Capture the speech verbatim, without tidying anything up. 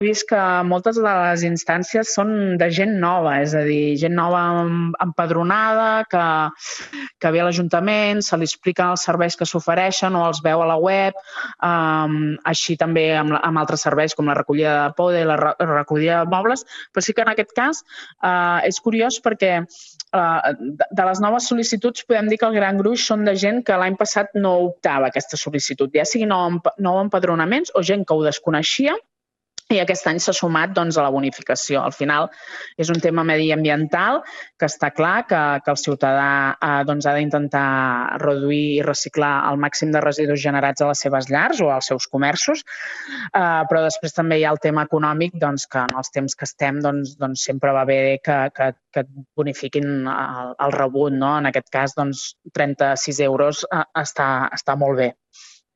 vist que moltes de les instàncies són de gent nova, és a dir, gent nova empadronada, que, que ve a l'Ajuntament, se li expliquen els serveis que s'ofereixen o els veu a la web, um, així també amb, amb altres serveis com la recollida de poda i la re recollida de mobles, però sí que en aquest cas uh, és curiós perquè uh, de les noves sol·licituds podem dir que el gran gruix són de gent que l'any passat no optava a aquesta sol·licitud, ja sigui nou, nou empadronaments o gent que ho desconeixia i aquest any s'ha sumat doncs, a la bonificació. Al final és un tema mediambiental que està clar que, que el ciutadà eh, doncs, ha d'intentar reduir i reciclar el màxim de residus generats a les seves llars o als seus comerços, eh, però després també hi ha el tema econòmic doncs, que en els temps que estem doncs, doncs, sempre va bé que, que, que et bonifiquin el, el rebut. No? En aquest cas, doncs, trenta-sis euros eh, està, està molt bé.